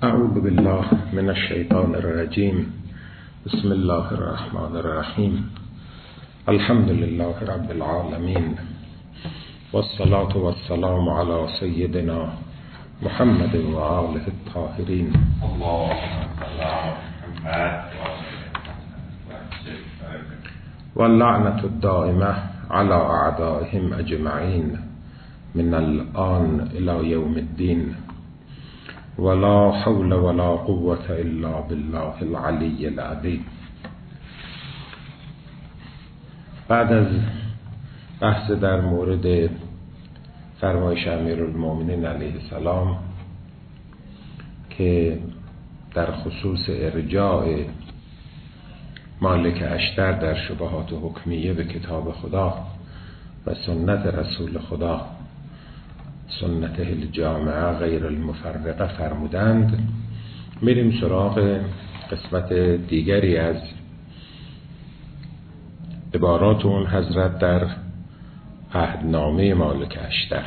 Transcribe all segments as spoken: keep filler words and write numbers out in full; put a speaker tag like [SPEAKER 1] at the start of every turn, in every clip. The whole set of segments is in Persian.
[SPEAKER 1] اعوذ بالله من الشیطان الرجیم. بسم الله الرحمن الرحیم. الحمد لله رب العالمین والصلاة والسلام علی سیدنا محمد و آله الطاهرین. واللعنة الدائمة على اعدائهم اجمعین من الآن الى یوم الدین. ولا حول ولا قوة الا بالله العلی العظیم. بعد از بحث در مورد فرمایش امیرالمومنین علیه السلام که در خصوص ارجاع مالک اشتر در شبهات حکمیه به کتاب خدا و سنت رسول خدا، سنت الجامعه غیر المفرقه فرمودند، میریم سراغ قسمت دیگری از عبارات اون حضرت در عهدنامه مالک اشتر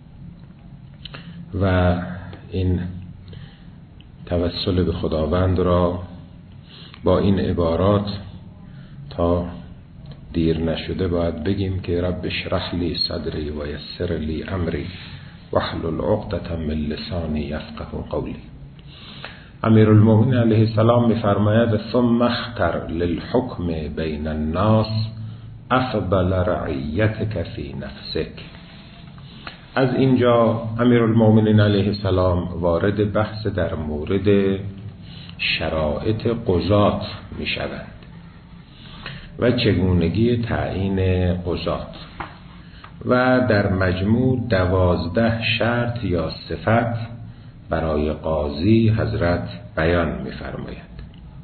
[SPEAKER 1] و این توسل به خداوند را با این عبارات تا دیر نشده باید بگیم که رب اشرح لی صدری و یسر لی امری واحلل عقدة من لسانی یفقهوا قولی. امیرالمومنین علیه السلام می‌فرماید ثم اختر للحکم بین الناس افضل رعیتک فی نفسک. از اینجا امیرالمومنین علیه السلام وارد بحث در مورد شرایط قضات می‌شوند و چگونگی تعیین قضات و در مجموع دوازده شرط یا صفت برای قاضی حضرت بیان می‌فرماید.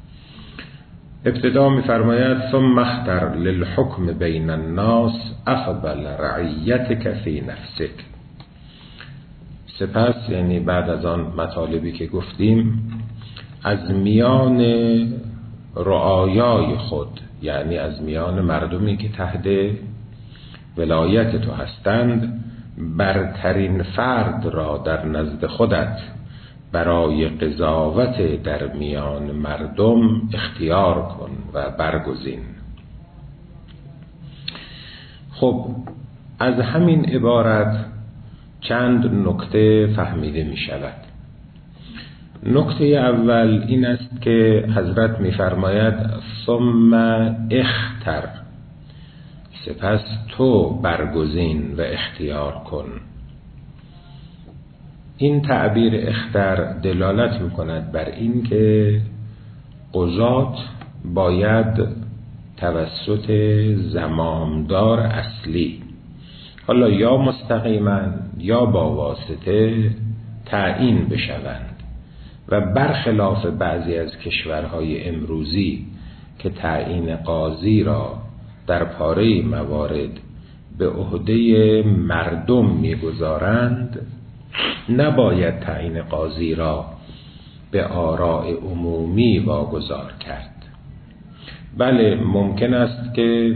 [SPEAKER 1] ابتدا می‌فرماید ثم اختر للحکم بین الناس افضل رعیتک فی نفسک. سپس یعنی بعد از آن مطالبی که گفتیم، از میان رعایای خود، یعنی از میان مردمی که تحت ولایت تو هستند، برترین فرد را در نزد خودت برای قضاوت در میان مردم اختیار کن و برگزین. خب از همین عبارت چند نکته فهمیده می شود. نکته اول این است که حضرت می فرماید ثم اختر، سپس تو برگزین و اختیار کن. این تعبیر اختر دلالت می کند بر این که قضات باید توسط زمامدار اصلی، حالا یا مستقیما یا با واسطه، تعیین بشوند و برخلاف بعضی از کشورهای امروزی که تعیین قاضی را در پاره موارد به عهده مردم می‌گذارند، نباید تعیین قاضی را به آراء عمومی واگذار کرد. بله ممکن است که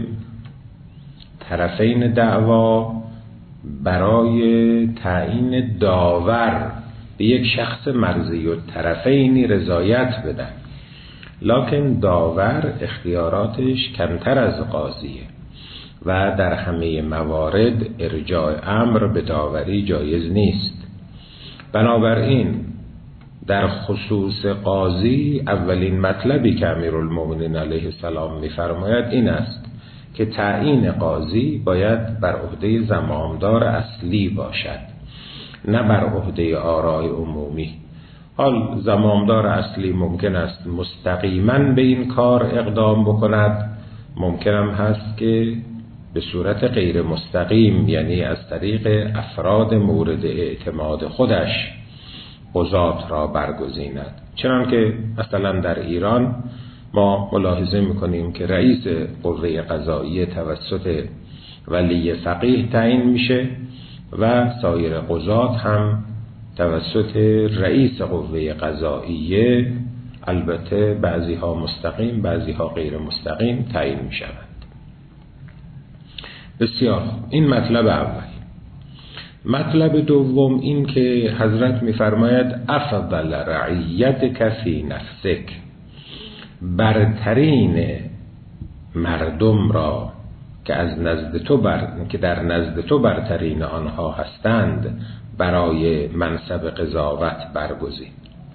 [SPEAKER 1] طرفین دعوا برای تعیین داور به یک شخص مرضی الطرفینی رضایت بدن، لکن داور اختیاراتش کمتر از قاضیه و در همه موارد ارجاع امر به داوری جایز نیست. بنابراین در خصوص قاضی اولین مطلبی که امیرالمومنین علیه السلام می‌فرماید این است که تعیین قاضی باید بر عهده زمامدار اصلی باشد، نه بر عهده آراء عمومی. حال زمامدار اصلی ممکن است مستقیما به این کار اقدام بکند، ممکن هم هست که به صورت غیر مستقیم، یعنی از طریق افراد مورد اعتماد خودش قضات را برگزیند. چنانکه مثلا در ایران ما ملاحظه میکنیم که رئیس قوه قضاییه توسط ولی فقیه تعیین میشه و سایر قضات هم توسط رئیس قوه قضاییه، البته بعضی ها مستقیم بعضی ها غیر مستقیم، تعیین می شوند. بسیار، این مطلب اول. مطلب دوم این که حضرت می‌فرماید افضل رعیتک فی نفسک، برترین مردم را که از نزد تو بر که در نزد تو برترین آنها هستند برای منصب قضاوت برگزین.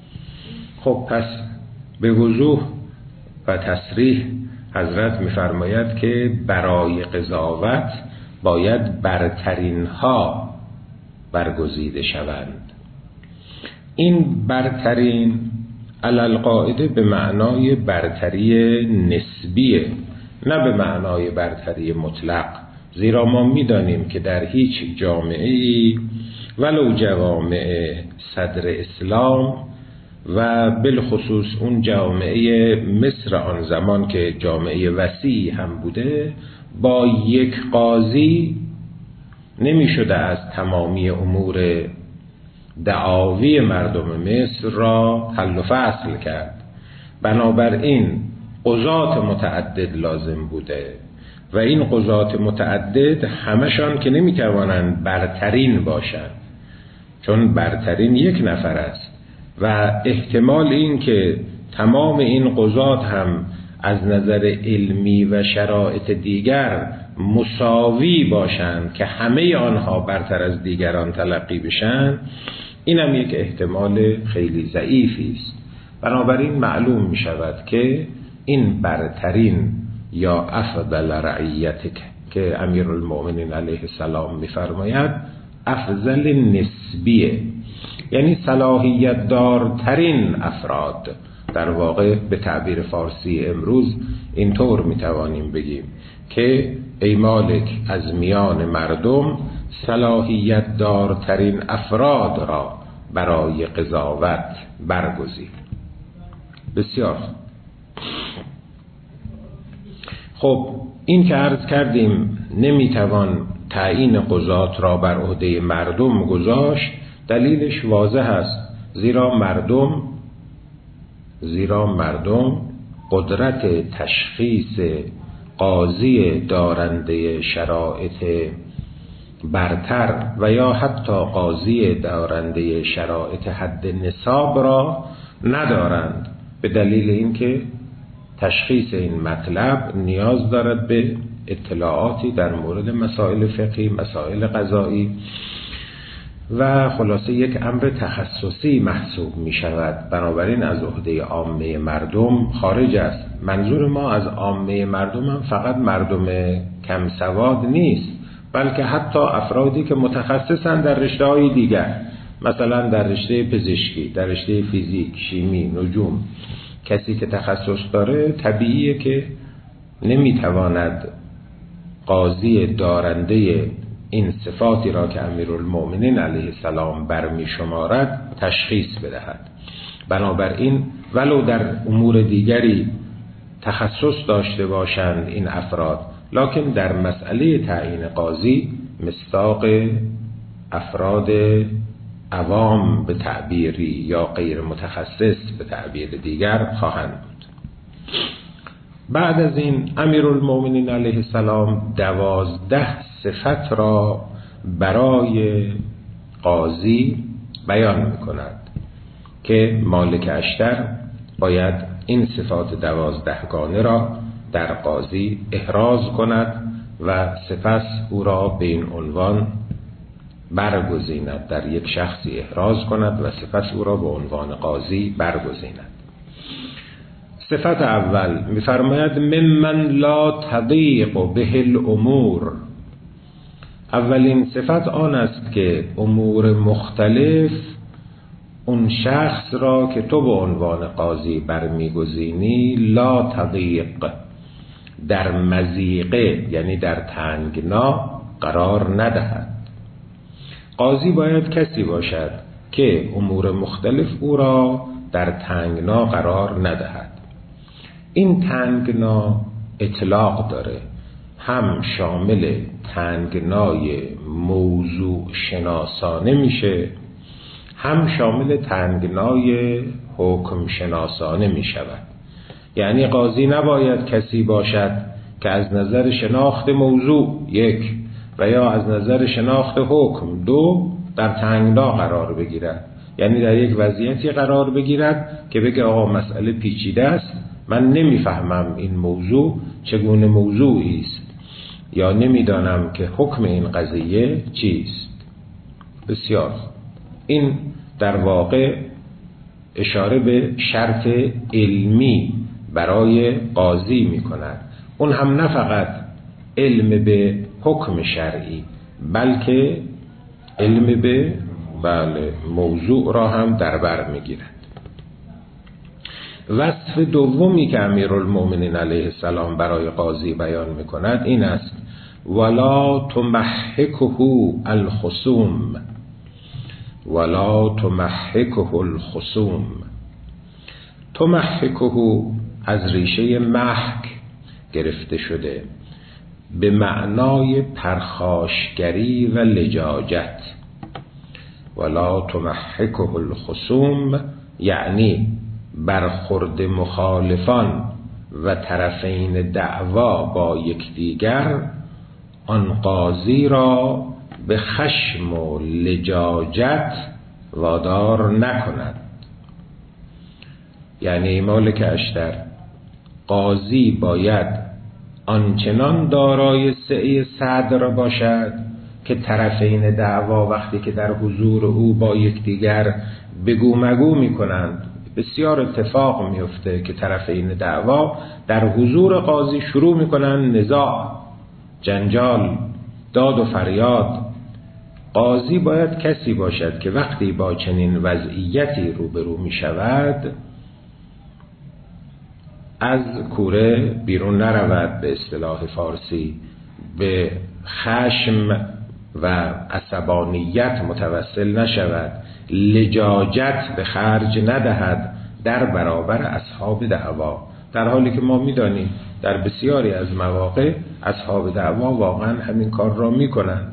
[SPEAKER 1] خب پس به وضوح و تصریح حضرت می‌فرماید که برای قضاوت باید برترین ها برگزیده شوند. این برترین علی القاعده به معنای برتری نسبیه، نه به معنای برتری مطلق، زیرا ما می‌دانیم که در هیچ جامعه‌ای ولو جوامع صدر اسلام و بالخصوص اون جامعه مصر آن زمان که جامعه وسیعی هم بوده، با یک قاضی نمی شده از تمامی امور دعاوی مردم مصر را حل و فصل کرد. بنابراین قضات متعدد لازم بوده و این قضات متعدد همشان که نمی توانند برترین باشند، چون برترین یک نفر است و احتمال این که تمام این قضات هم از نظر علمی و شرایط دیگر مساوی باشند که همه آنها برتر از دیگران تلقی بشن، این هم یک احتمال خیلی ضعیفی است. بنابراین معلوم می شود که این برترین یا افضل رعیتک که امیرالمؤمنین علیه السلام می فرماید افضل نسبیه، یعنی صلاحیت دارترین افراد. در واقع به تعبیر فارسی امروز اینطور می توانیم بگیم که ای مالک از میان مردم صلاحیت دارترین افراد را برای قضاوت برگزین. بسیار خب، این که عرض کردیم نمیتوان تعیین قضات را بر عهده مردم گذاشت، دلیلش واضح است، زیرا مردم زیرا مردم قدرت تشخیص قاضی دارنده شرایط برتر و یا حتی قاضی دارنده شرایط حد نصاب را ندارند، به دلیل اینکه تشخیص این مطلب نیاز دارد به اطلاعاتی در مورد مسائل فقهی، مسائل قضایی و خلاصه یک امر تخصصی محسوب می شود. بنابراین از عهده عامه مردم خارج است. منظور ما از عامه مردم هم فقط مردم کم سواد نیست، بلکه حتی افرادی که متخصصن در رشته‌های دیگر، مثلا در رشته پزشکی، در رشته فیزیک، شیمی، نجوم. کسی که تخصص داره طبیعیه که نمیتواند قاضی دارنده این صفاتی را که امیرالمؤمنین علیه السلام برمی شمارد تشخیص بدهد. بنابراین ولو در امور دیگری تخصص داشته باشند این افراد، لکن در مسئله تعیین قاضی مصداق افراد عوام به تعبیری یا غیر متخصص به تعبیر دیگر خواهند بود. بعد از این امیرالمؤمنین علیه السلام دوازده صفت را برای قاضی بیان می‌کند که مالک اشتر باید این صفات دوازدهگانه را در قاضی احراز کند و سپس او را به این عنوان برگزیند، در یک شخصی احراز کند و سپس او را به عنوان قاضی برگزیند. صفت اول می‌فرماید ممن لا تضیق به الامور. اولین صفت آن است که امور مختلف اون شخص را که تو به عنوان قاضی برمیگزینی لا تضیق، در مضیقه یعنی در تنگنا قرار ندهد. قاضی باید کسی باشد که امور مختلف او را در تنگنا قرار ندهد. این تنگنا اطلاق داره، هم شامل تنگنای موضوع شناسانه میشه، هم شامل تنگنای حکم شناسانه می شود. یعنی قاضی نباید کسی باشد که از نظر شناخت موضوع یک و یا از نظر شناخت حکم دو در تنگنا قرار بگیرد، یعنی در یک وضعیتی قرار بگیرد که بگه آقا مسئله پیچیده است، من نمیفهمم این موضوع چگونه موضوعی است یا نمیدانم که حکم این قضیه چیست. بسیار این در واقع اشاره به شرط علمی برای قاضی می کند، اون هم نه فقط علم به حکم شرعی بلکه علم به بله موضوع را هم در بر می گیرد. وصف دومی که امیرالمومنین علیه السلام برای قاضی بیان می کند این است: ولا تمحکه الخصوم ولا تمحکه الخصوم. تمحکه از ریشه محک گرفته شده به معنای پرخاشگری و لجاجت. ولا تمحکه الخصوم یعنی برخورد مخالفان و طرفین دعوا با یکدیگر آن قاضی را به خشم و لجاجت وادار نکند. یعنی مالک اشتر، قاضی باید آنچنان دارای سعه صدر باشد که طرفین دعوا وقتی که در حضور او با یکدیگر بگو مگو می کنند، بسیار اتفاق میفته که طرفین دعوا در حضور قاضی شروع می کنند نزاع، جنجال، داد و فریاد. قاضی باید کسی باشد که وقتی با چنین وضعیتی روبرو می شود از کوره بیرون نرود، به اصطلاح فارسی به خشم و عصبانیت متوسل نشود، لجاجت به خرج ندهد در برابر اصحاب دعوا، در حالی که ما می‌دانیم در بسیاری از مواقع اصحاب دعوا واقعا همین کار را می‌کنند.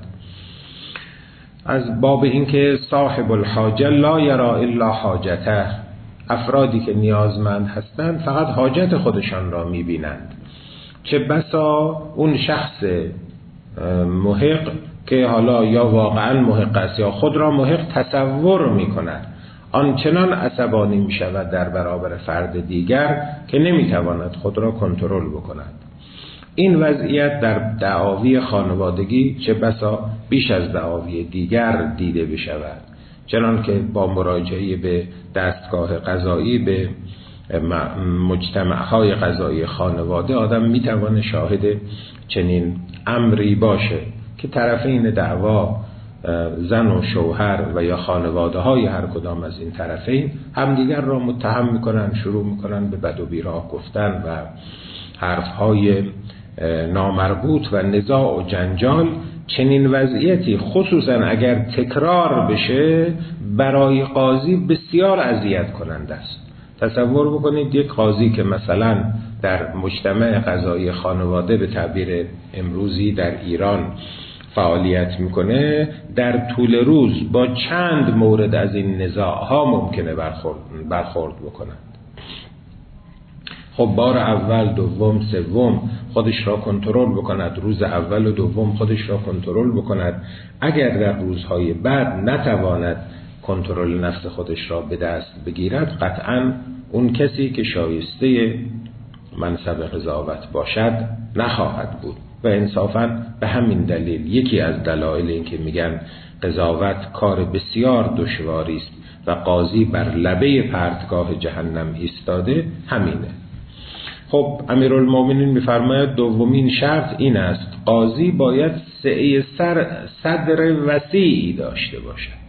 [SPEAKER 1] از باب اینکه صاحب الحاجه لا یرا الا حاجته، افرادی که نیازمند هستند فقط حاجت خودشان را می‌بینند. چه بسا اون شخص محق که حالا یا واقعا محق است یا خود را محق تصور می کند، آنچنان عصبانی می شود در برابر فرد دیگر که نمی تواند خود را کنترل بکند. این وضعیت در دعاوی خانوادگی چه بسا بیش از دعاوی دیگر دیده بشود، چنان که با مراجعه به دستگاه قضایی به مجتمعهای قضایی خانواده آدم می تواند شاهد چنین امری باشه که طرفین دعوا زن و شوهر و یا خانواده های هر کدام از این طرفین همدیگر را متهم میکنن، شروع میکنن به بد و بیراه گفتن و حرفهای نامربوط و نزاع و جنجال. چنین وضعیتی خصوصا اگر تکرار بشه برای قاضی بسیار اذیت کننده است. تصور بکنید یک قاضی که مثلا در مجتمع قضایی خانواده به تعبیر امروزی در ایران فعالیت میکنه، در طول روز با چند مورد از این نزاعها ممکنه برخورد, برخورد بکنند. خب بار اول، دوم، سوم خودش را کنترل بکند، روز اول و دوم خودش را کنترل بکند. اگر در روزهای بعد نتواند کنترل نفس خودش را به دست بگیرد، قطعاً اون کسی که شایسته منصب قضاوت باشد نخواهد بود. و انصافاً به همین دلیل یکی از دلایل این که میگن قضاوت کار بسیار دشواری است و قاضی بر لبه پرتگاه جهنم ایستاده همینه. خب امیرالمومنین میفرماید دومین شرط این است: قاضی باید سعه سر صدر وسیعی داشته باشد،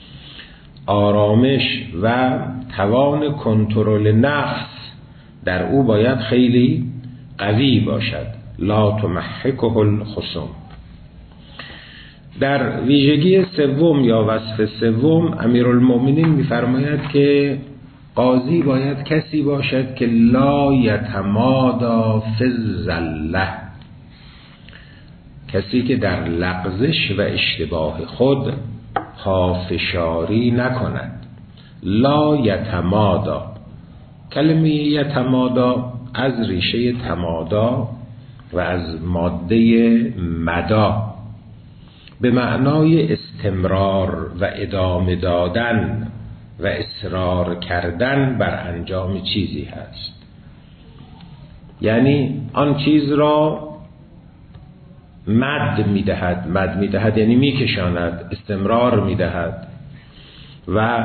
[SPEAKER 1] آرامش و توان کنترل نفس در او باید خیلی قوی باشد. لا تمحکه الخصوم. در ویژگی سوم یا وصف سوم امیرالمومنین میفرماید که قاضی باید کسی باشد که لا یتمادا فی الزله، کسی که در لغزش و اشتباه خود پافشاری نکند. لا یتمادا، کلمه یتمادا از ریشه تمادا و از ماده مدا به معنای استمرار و ادامه دادن و اصرار کردن بر انجام چیزی هست. یعنی آن چیز را مد میدهد، مد میدهد یعنی میکشاند، استمرار میدهد و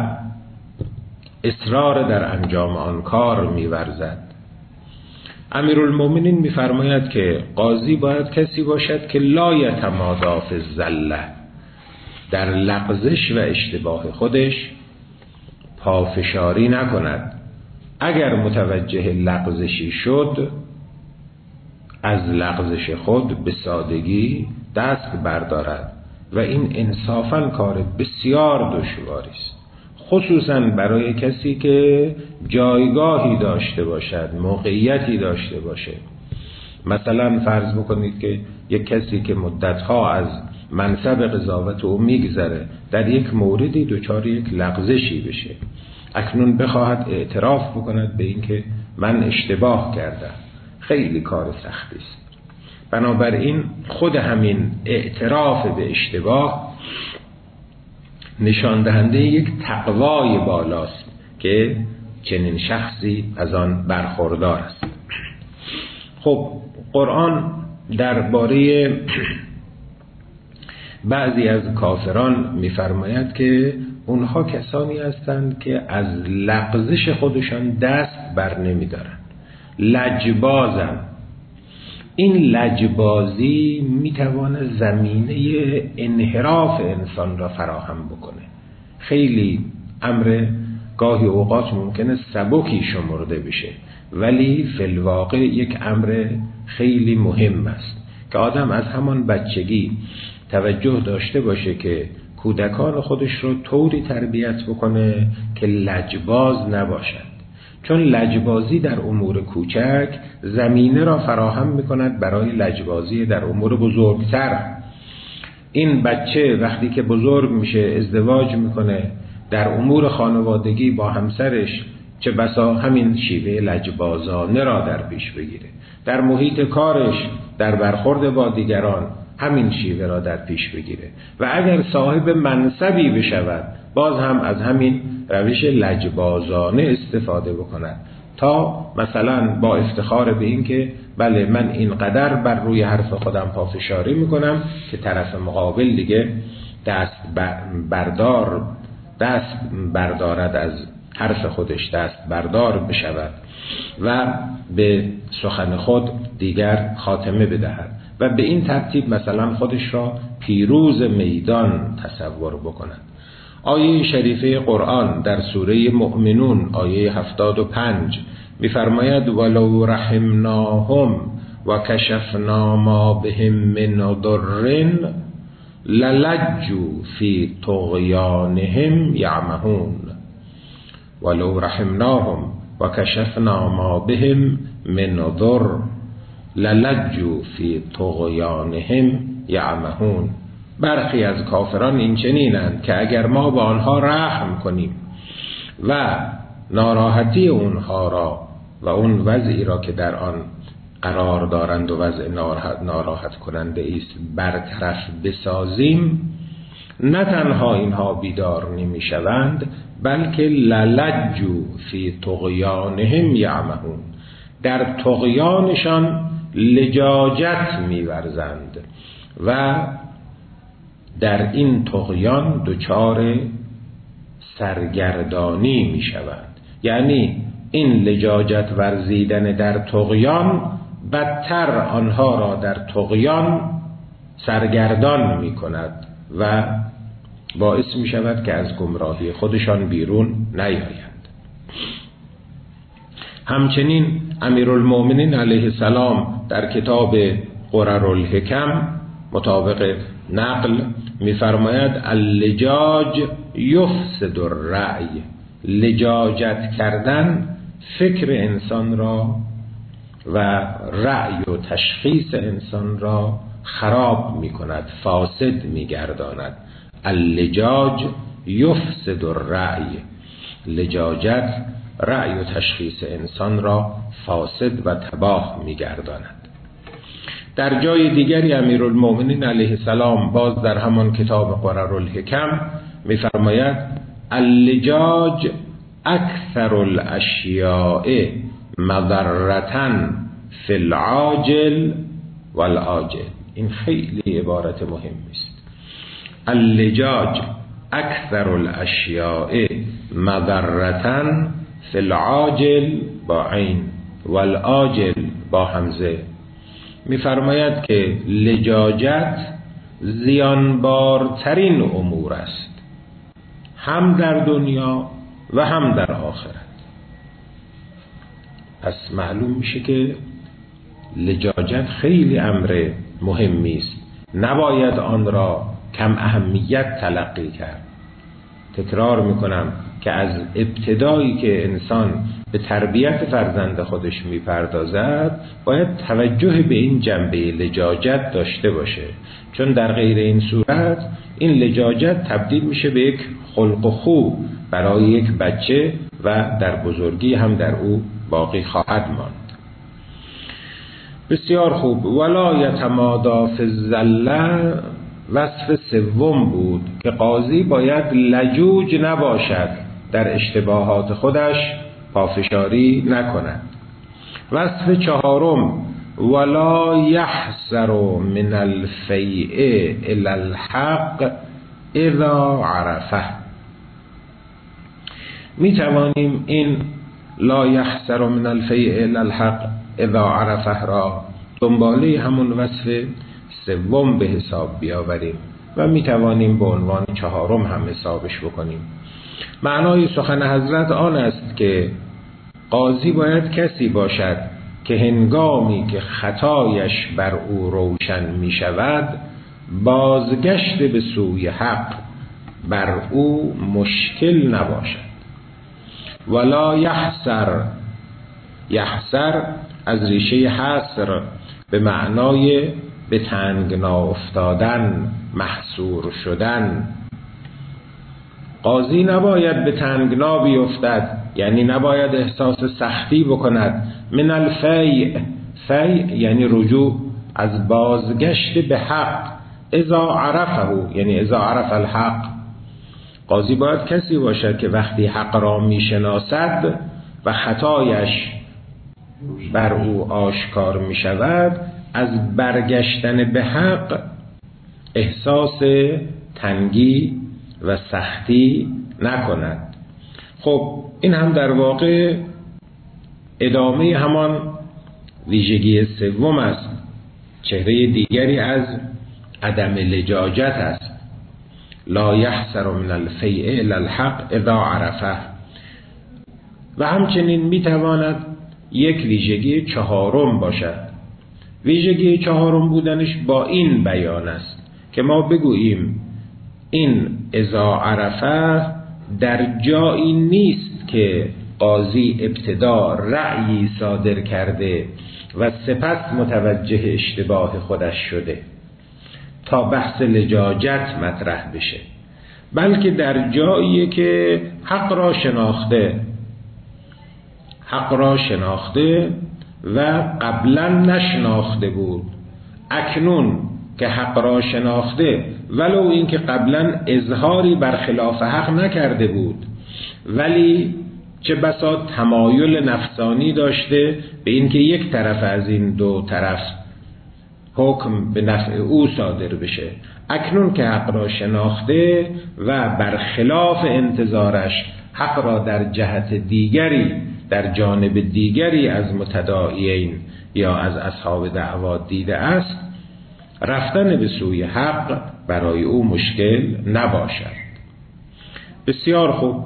[SPEAKER 1] اصرار در انجام آن کار میورزد. امیرالمومنین میفرماید که قاضی باید کسی باشد که لا یتمادی فی الزله، در لغزش و اشتباه خودش پافشاری نکند. اگر متوجه لغزشی شد، از لغزش خود به سادگی دست بردارد و این انصافاً کار بسیار دشواری است، خصوصاً برای کسی که جایگاهی داشته باشد، موقعیتی داشته باشه. مثلا فرض بکنید که یک کسی که مدتها از منصب قضاوت او میگذره در یک موردی دچار یک لغزشی بشه، اکنون بخواهد اعتراف بکند به اینکه من اشتباه کردم، خیلی کار سختی است. بنابراین خود همین اعتراف به اشتباه نشان دهنده یک تقوای بالاست که چنین شخصی از آن برخوردار است. خب قرآن درباره بعضی از کافران می‌فرماید که اونها کسانی هستند که از لغزش خودشان دست بر نمی‌دارند، لجبازند. این لجبازی میتواند زمینه انحراف انسان را فراهم بکنه. خیلی امر گاهی اوقات ممکنه سبکی شمرده بشه، ولی فی الواقع یک امر خیلی مهم است که آدم از همان بچگی توجه داشته باشه که کودکان خودش رو طوری تربیت بکنه که لجباز نباشد، چون لجبازی در امور کوچک زمینه را فراهم می‌کند برای لجبازی در امور بزرگتر. این بچه وقتی که بزرگ میشه ازدواج میکنه، در امور خانوادگی با همسرش چه بسا همین شیوه لجبازانه را در پیش بگیره، در محیط کارش، در برخورد با دیگران همین شیوه را در پیش بگیره و اگر صاحب منصبی بشود باز هم از همین روش لجبازانه استفاده بکند تا مثلا با افتخار به این که بله من اینقدر بر روی حرف خودم پافشاری میکنم که طرف مقابل دیگه دست بردار دست بردارد از حرف خودش، دست بردار بشود و به سخن خود دیگر خاتمه بدهد و به این ترتیب مثلا خودش را پیروز میدان تصور بکند. آیه شریفه قرآن در سوره مؤمنون آیه هفتاد و پنج می‌فرماید ولو رحمناهم و کشفنا ما بهم من ضر للجوا فی طغیانهم یعمهون. ولو رحمناهم و کشفنا ما بهم من ضر للجوا فی طغیانهم یعمهون. برخی از کافران این چنینند که اگر ما با آنها رحم کنیم و ناراحتی اونها را و اون وضعی را که در آن قرار دارند و وضع ناراحت, ناراحت کننده است برطرف بسازیم، نه تنها اینها بیدار نمی شوند بلکه للجوا فی طغیانهم یعمهون، در طغیانشان لجاجت می ورزند و در این طغیان دچار سرگردانی می شوند. یعنی این لجاجت ورزیدن در طغیان بدتر آنها را در طغیان سرگردان می کند و باعث می شود که از گمراهی خودشان بیرون نیایند. همچنین امیرالمومنین علیه السلام در کتاب قررالحکم مطابق نقل می‌فرماید اللجاج یفسد الرأی، لجاجت کردن فکر انسان را و رأی و تشخیص انسان را خراب می‌کند، فاسد می‌گرداند. اللجاج یفسد الرأی، لجاجت رأی و تشخیص انسان را فاسد و تباه می‌گرداند. در جای دیگری امیرالمومنین علیه السلام باز در همان کتاب قررالحکم می‌فرماید اللجاج اکثر الاشیاء مضرة فی العاجل والآجل. این خیلی عبارت مهمی است. اللجاج اکثر الاشیاء مضرة فی العاجل با عین والآجل با همزه. می‌فرماید که لجاجت زیانبارترین امور است، هم در دنیا و هم در آخرت. پس معلوم میشه که لجاجت خیلی امر مهمی است، نباید آن را کم اهمیت تلقی کرد. تکرار میکنم که از ابتدایی که انسان به تربیت فرزند خودش میپردازد باید توجه به این جنبه لجاجت داشته باشه، چون در غیر این صورت این لجاجت تبدیل میشه به یک خلق و خو برای یک بچه و در بزرگی هم در او باقی خواهد ماند. بسیار خوب. ولا یتمادی فی الزله وصف سوم بود که قاضی باید لجوج نباشد، در اشتباهات خودش پافشاری نکند. وصف چهارم ولا یحسر من الفیء الی الحق اذا عرفه. می توانیم این لا یحسر من الفیء الی الحق اذا عرفه را دنباله همون وصف سوم به حساب بیاوریم و می توانیم به عنوان چهارم هم حسابش بکنیم. معنای سخن حضرت آن است که قاضی باید کسی باشد که هنگامی که خطایش بر او روشن می شود بازگشت به سوی حق بر او مشکل نباشد. ولا یحسر، یحسر از ریشه حسر به معنای به تنگنا افتادن، محصور شدن. قاضی نباید به تنگنا بیفتد، یعنی نباید احساس سختی بکند. من الفیء، فیء یعنی رجوع، از بازگشت به حق. اذا عرفه یعنی اذا عرف الحق. قاضی باید کسی باشد که وقتی حق را میشناسد و خطایش بر او آشکار می شود از برگشتن به حق احساس تنگی و سختی نکند. خب این هم در واقع ادامه همان ویژگی سوم است، چهره دیگری از عدم لجاجت است. لا یحسر من الفیء الی الحق اذا عرفه. و همچنین می تواند یک ویژگی چهارم باشد. ویژگی چهارم بودنش با این بیان است که ما بگوییم این اذا عرفه در جایی نیست که قاضی ابتدا رأیی صادر کرده و سپس متوجه اشتباه خودش شده تا بحث لجاجت مطرح بشه، بلکه در جایی که حق را شناخته حق را شناخته و قبلا نشناخته بود، اکنون که حق را شناخته ولو اینکه قبلا اظهاری برخلاف حق نکرده بود ولی چه بسا تمایل نفسانی داشته به اینکه یک طرف از این دو طرف حکم به نفع او صادر بشه، اکنون که حق را شناخته و برخلاف انتظارش حق را در جهت دیگری در جانب دیگری از متداعیین یا از اصحاب دعوا دیده است، رفتن به سوی حق برای او مشکل نباشد. بسیار خوب.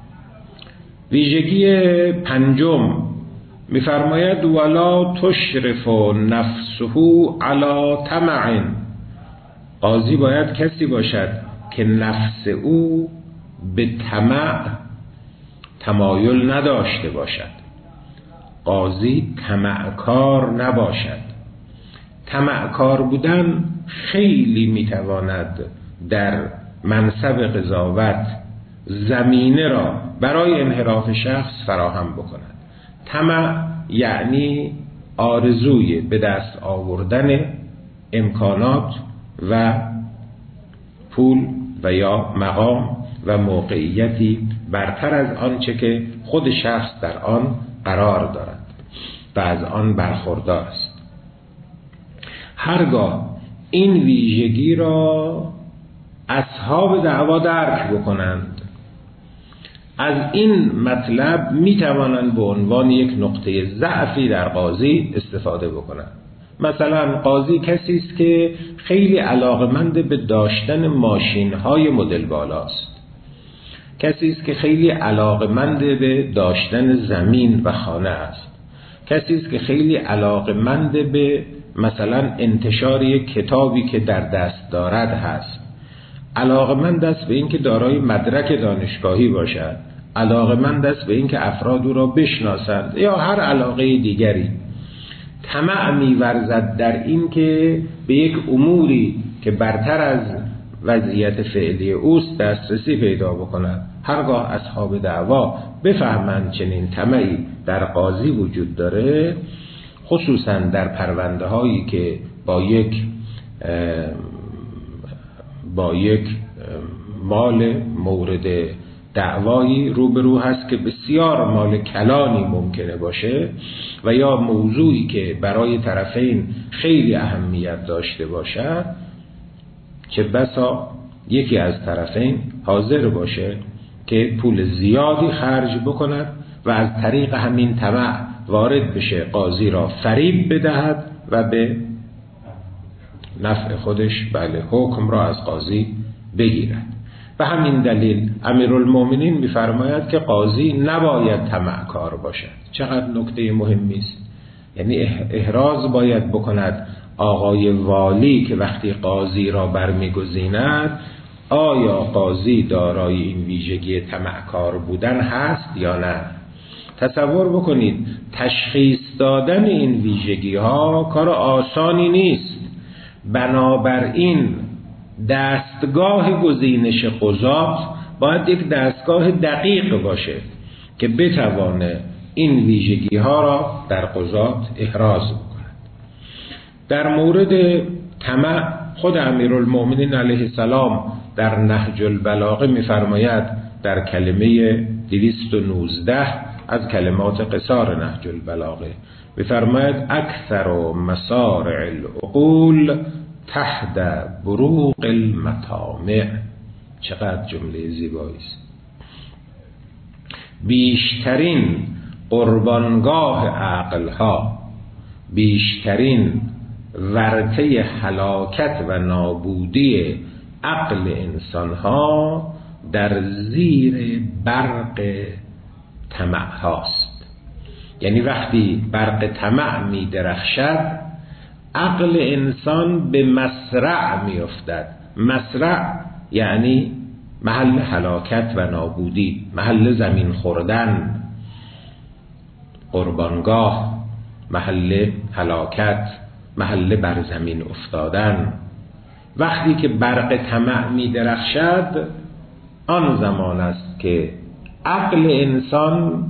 [SPEAKER 1] ویژگی پنجم می‌فرماید ولا تشرف نفسه علی طمع. قاضی باید کسی باشد که نفس او به طمع تمایل نداشته باشد. قاضی طمعکار نباشد. طمعکار بودن خیلی میتواند در منصب قضاوت زمینه را برای انحراف شخص فراهم بکند. طمع یعنی آرزوی به دست آوردن امکانات و پول و یا مقام و موقعیتی برتر از آنچه که خود شخص در آن قرار دارد و از آن برخوردار است. هرگاه این ویژگی را اصحاب دعوا درک بکنند، از این مطلب می توانند به عنوان یک نقطه ضعفی در قاضی استفاده بکنند. مثلا قاضی کسی است که خیلی علاقمند به داشتن ماشین‌های مدل بالاست، کسی است که خیلی علاقمند به داشتن زمین و خانه است، کسی است که خیلی علاقمند به مثلا انتشار یک کتابی که در دست دارد هست، علاقمند است به اینکه دارای مدرک دانشگاهی باشد، علاقمند است به اینکه افراد او را بشناسند یا هر علاقه دیگری. طمع می‌ورزد در این که به یک اموری که برتر از وضعیت فعلی اوست دسترسی پیدا بکند. هرگاه اصحاب دعوا بفهمند چنین طمعی در قاضی وجود داره، خصوصا در پرونده هایی که با یک با یک مال مورد دعوایی روبرو هست که بسیار مال کلانی ممکنه باشه و یا موضوعی که برای طرفین خیلی اهمیت داشته باشد، چه بسا یکی از طرفین حاضر باشه که پول زیادی خرج بکند و از طریق همین طمع وارد بشه، قاضی را فریب بدهد و به نفع خودش بله حکم را از قاضی بگیرد. و همین دلیل امیرالمومنین می‌فرماید که قاضی نباید طمعکار باشد. چقدر نکته مهمی است. یعنی احراز باید بکند آقای والی که وقتی قاضی را برمیگزیند آیا قاضی دارای این ویژگی طمعکار بودن هست یا نه. تصور بکنید تشخیص دادن این ویژگی ها کار آسانی نیست. بنابراین دستگاه گزینش قضات باید یک دستگاه دقیق باشه که بتوانه این ویژگی ها را در قضات احراز بکند. در مورد طمع خود امیرالمومنین علیه السلام در نهج البلاغه می‌فرماید در کلمه دویست و نوزده از کلمات قصار نهج البلاغه می‌فرماید اکثر مسارع العقول تحت بروق المطامع. چقدر جمله زیبایی است. بیشترین قربانگاه عقلها، بیشترین ورطه هلاکت و نابودی عقل انسانها در زیر برق طمع هاست. یعنی وقتی برق طمع می درخشد عقل انسان به مسرع می افتد. مسرع یعنی محل هلاکت و نابودی، محل زمین خوردن، قربانگاه، محل هلاکت، محل بر زمین افتادن. وقتی که برق طمع می درخشد آن زمان است که عقل انسان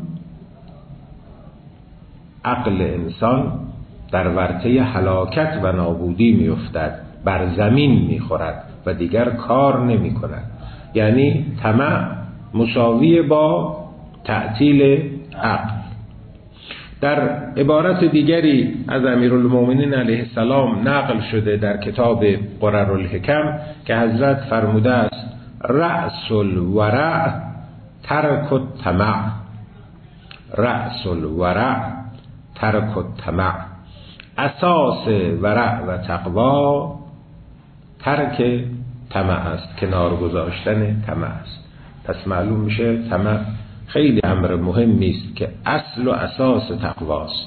[SPEAKER 1] عقل انسان در ورطه هلاکت و نابودی می افتد، بر زمین می خورد و دیگر کار نمی کند. یعنی طمع مساوی با تعطیل عقل. در عبارت دیگری از امیرالمومنین علیه السلام نقل شده در کتاب قررالحکم که حضرت فرموده است رأس الورع ترک الطمع. رأس الورع ترک الطمع. اساس ورع و تقوا ترک طمع است، کنار گذاشتن طمع است. پس معلوم میشه طمع خیلی امر مهمی است که اصل و اساس تقواست.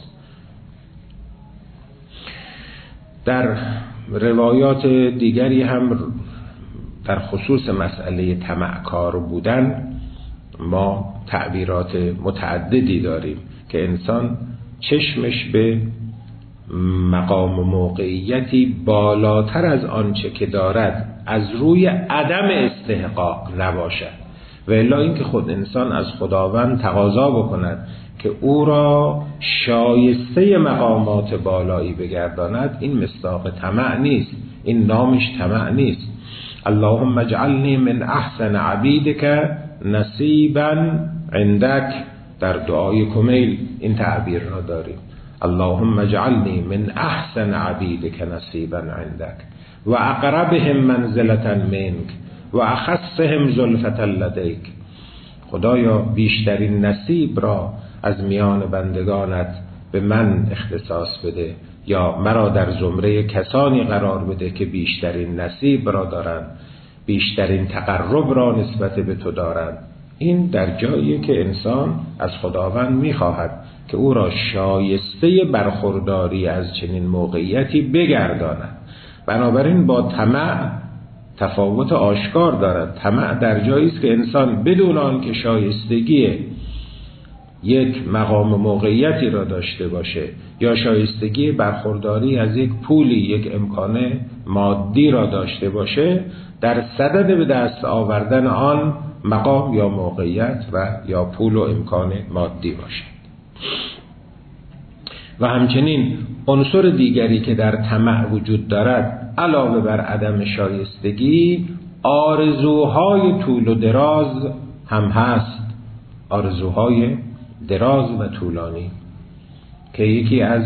[SPEAKER 1] در روایات دیگری هم در خصوص مسئله طمعکار بودن ما تعبیرات متعددی داریم که انسان چشمش به مقام و موقعیتی بالاتر از آنچه که دارد از روی عدم استحقاق نباشد، و الا اینکه خود انسان از خداوند تقاضا بکند که او را شایسته مقامات بالایی بگرداند، این مصداق طمع نیست، این نامش طمع نیست. اللهم اجعلنی من احسن عبیدک نصیبا عندک، در دعای کمیل این تعبیر را داریم. اللهم اجعلنی من احسن عبیدک نصیبا عندک و اقربهم منزلة منک و اخصهم زلفة لدیک. خدایا بیشترین نصیب را از میان بندگانت به من اختصاص بده، یا مرا در زمره کسانی قرار بده که بیشترین نصیب را دارند، بیشترین تقرب را نسبت به تو دارند. این در جایی که انسان از خداوند میخواهد که او را شایسته برخورداری از چنین موقعیتی بگرداند. بنابراین با طمع تفاوت آشکار دارد. طمع در جایی است که انسان بدون آنکه شایستگی یک مقام موقعیتی را داشته باشه یا شایستگی برخورداری از یک پولی، یک امکان مادی را داشته باشه، در صدد به دست آوردن آن مقام یا موقعیت و یا پول و امکان مادی باشد. و همچنین عنصر دیگری که در طمع وجود دارد علاوه بر عدم شایستگی، آرزوهای طول و دراز هم هست. آرزوهای دراز و طولانی که یکی از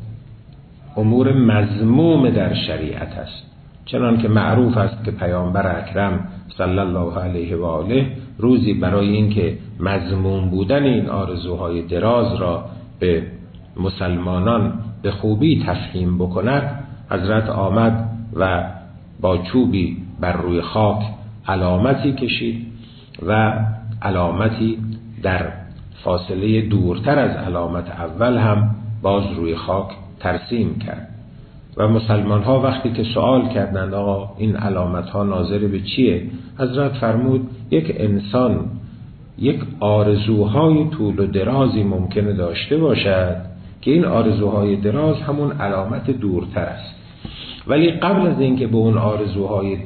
[SPEAKER 1] امور مذموم در شریعت است، چنان که معروف است که پیامبر اکرم صلی الله علیه و آله روزی برای اینکه مذموم بودن این آرزوهای دراز را به مسلمانان به خوبی تفهیم بکند، حضرت آمد و با چوبی بر روی خاک علامتی کشید و علامتی در فاصله دورتر از علامت اول هم باز روی خاک ترسیم کرد. و مسلمان ها وقتی که سوال کردند آقا این علامت ها ناظر به چیه، حضرت فرمود یک انسان یک آرزوهای طول و درازی ممکنه داشته باشد که این آرزوهای دراز همون علامت دورتر است، ولی قبل از اینکه به اون آرزوهای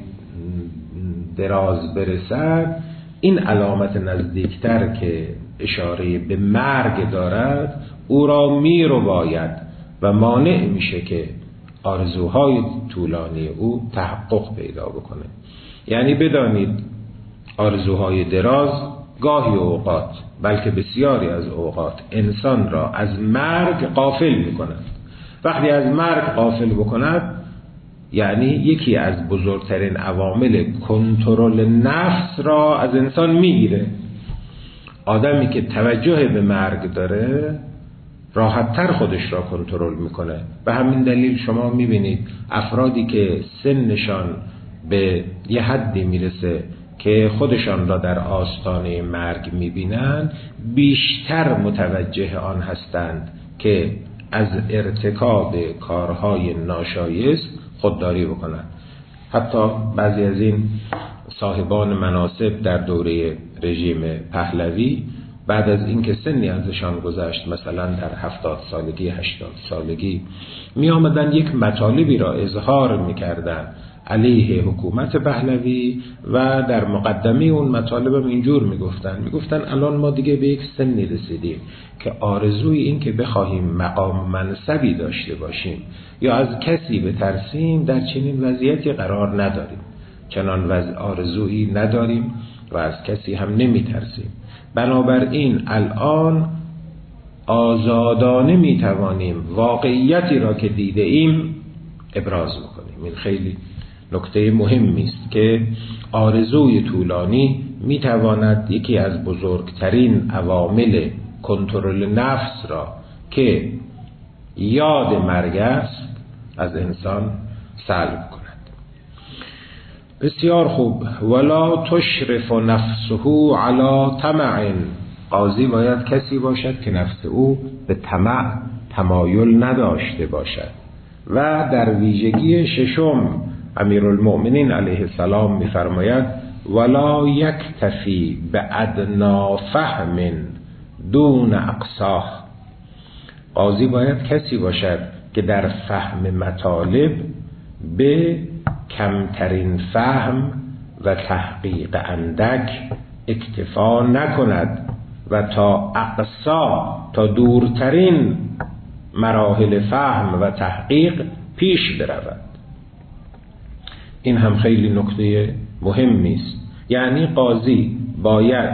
[SPEAKER 1] دراز برسد، این علامت نزدیکتر که اشاره به مرگ دارد او را می رو باید و مانع میشه که آرزوهای طولانی او تحقق پیدا بکنه. یعنی بدانید آرزوهای دراز گاهی اوقات، بلکه بسیاری از اوقات، انسان را از مرگ غافل میکند. وقتی از مرگ غافل بکند یعنی یکی از بزرگترین عوامل کنترل نفس را از انسان میگیره. آدمی که توجه به مرگ داره راحت‌تر خودش را کنترل میکنه. به همین دلیل شما میبینید افرادی که سنشان به یه حدی میرسه که خودشان را در آستانه مرگ میبینند، بیشتر متوجه آن هستند که از ارتکاب کارهای ناشایست خودداری بکنند. حتی بعضی از این صاحبان مناصب در دوره رژیم پهلوی بعد از اینکه سنی ازشان گذشت، مثلا در هفتاد سالگی، هشتاد سالگی، می آمدن یک مطالبی را اظهار می کردن علیه حکومت پهلوی و در مقدمه اون مطالب هم اینجور می گفتن می گفتن الان ما دیگه به یک سنی رسیدیم که آرزوی این که بخواهیم مقام منصبی داشته باشیم یا از کسی بترسیم در چنین وضعیتی قرار نداریم، چنان وضع آرزویی نداریم و از کسی هم نمی ترسیم. بنابراین الان آزادانه می توانیم واقعیتی را که دیده ایم ابراز بکنیم. این خیلی نکته مهمی است که آرزوی طولانی می تواند یکی از بزرگترین عوامل کنترل نفس را که یاد مرگ است از انسان سلب کند. بسیار خوب. ولا تشرف نفسه علی طمع. قاضی باید کسی باشد که نفس او به طمع تمایل نداشته باشد. و در ویژگی ششم امیرالمؤمنین علیه السلام می‌فرماید ولا یکتفی بادنا فهم دون اقصاه. قاضی باید کسی باشد که در فهم مطالب به کمترین فهم و تحقیق اندک اکتفا نکند و تا اقصا، تا دورترین مراحل فهم و تحقیق پیش برود. این هم خیلی نکته مهمی است. یعنی قاضی باید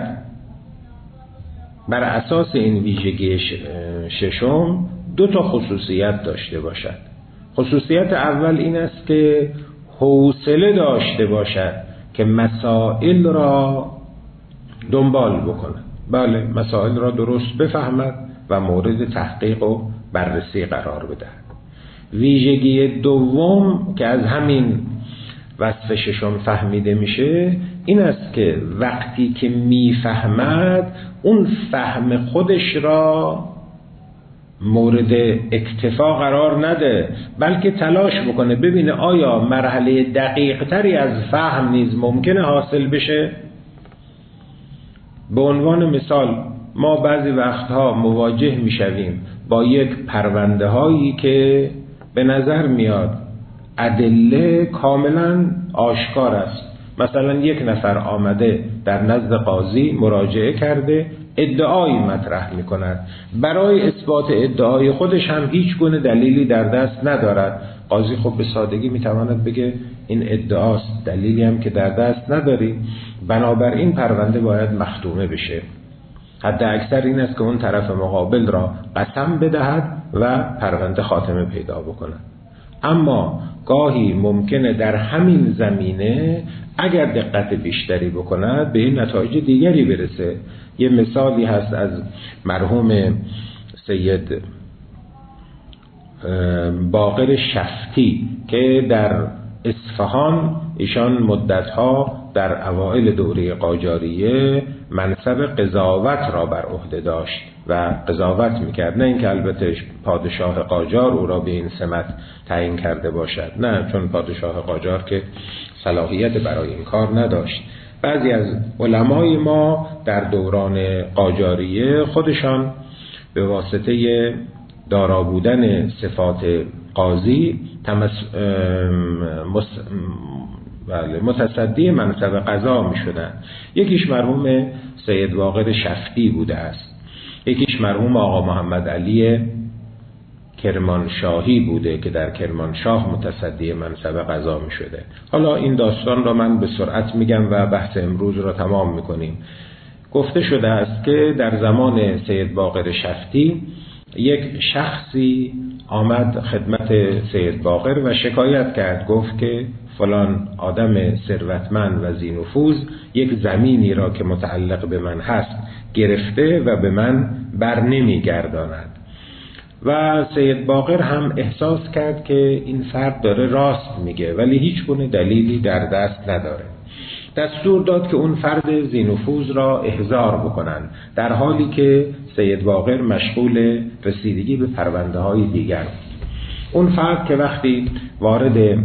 [SPEAKER 1] بر اساس این ویژگی ششم دو تا خصوصیت داشته باشد. خصوصیت اول این است که حوصله داشته باشد که مسائل را دنبال بکند. بله، مسائل را درست بفهمد و مورد تحقیق و بررسی قرار بدهد. ویژگی دوم که از همین وصف ششم فهمیده میشه این است که وقتی که میفهمد اون فهم خودش را مورد اکتفا قرار نده، بلکه تلاش بکنه ببینه آیا مرحله دقیق تری از فهم نیز ممکنه حاصل بشه. به عنوان مثال ما بعضی وقتها مواجه میشویم با یک پرونده هایی که به نظر میاد ادله کاملا آشکار است. مثلا یک نفر آمده در نزد قاضی مراجعه کرده، ادعایی مطرح می کند. برای اثبات ادعای خودش هم هیچ گونه دلیلی در دست ندارد. قاضی خب به سادگی می تواند بگه این ادعاست، دلیلی هم که در دست نداری، بنابراین پرونده باید مختومه بشه. حد اکثر این است که اون طرف مقابل را قسم بدهد و پرونده خاتمه پیدا بکند. اما گاهی ممکنه در همین زمینه اگر دقت بیشتری بکند به این نتایج دیگری برسه. یه مثالی هست از مرحوم سید باقر شفتی که در اصفهان ایشان مدتها در اوائل دوره قاجاریه منصب قضاوت را بر عهده داشت و قضاوت میکرد. نه اینکه البته پادشاه قاجار او را به این سمت تعیین کرده باشد، نه، چون پادشاه قاجار که صلاحیت برای این کار نداشت. بعضی از علمای ما در دوران قاجاریه خودشان به واسطه دارا بودن صفات قاضی تمس... مس... بله متصدی منصب قضا می شدن. یکیش مرحوم سید باقر شفتی بوده است، یکیش مرحوم آقا محمد علی کرمانشاهی بوده که در کرمانشاه متصدی منصب قضا می شده. حالا این داستان را من به سرعت میگم و بحث امروز را تمام میکنیم. گفته شده است که در زمان سید باقر شفتی یک شخصی آمد خدمت سید باقر و شکایت کرد، گفت که فلان آدم ثروتمند و ذی‌نفوذ یک زمینی را که متعلق به من هست گرفته و به من بر نمی گرداند. و سید باقر هم احساس کرد که این فرد داره راست میگه ولی هیچ گونه دلیلی در دست نداره. دستور داد که اون فرد ذی‌نفوذ را احضار بکنن، در حالی که سید باقر مشغول رسیدگی به پرونده های دیگر. اون فرد که وقتی وارد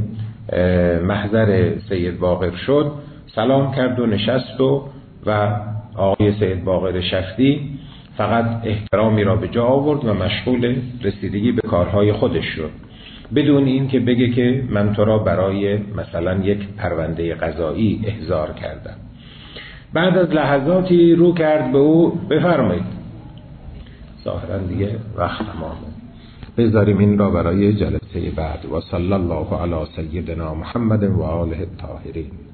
[SPEAKER 1] محضر سید باقر شد سلام کرد و نشست و و آقای سید باقر شفتی فقط احترامی را به جا آورد و مشغول رسیدگی به کارهای خودش شد، بدون این که بگه که من تو را برای مثلا یک پرونده قضایی احضار کردم. بعد از لحظاتی رو کرد به او، بفرمایید. ظاهرا دیگه وقت تمامه، بذاریم این را برای جلسه بعد. و صلی الله علی سیدنا محمد و آله الطاهرین.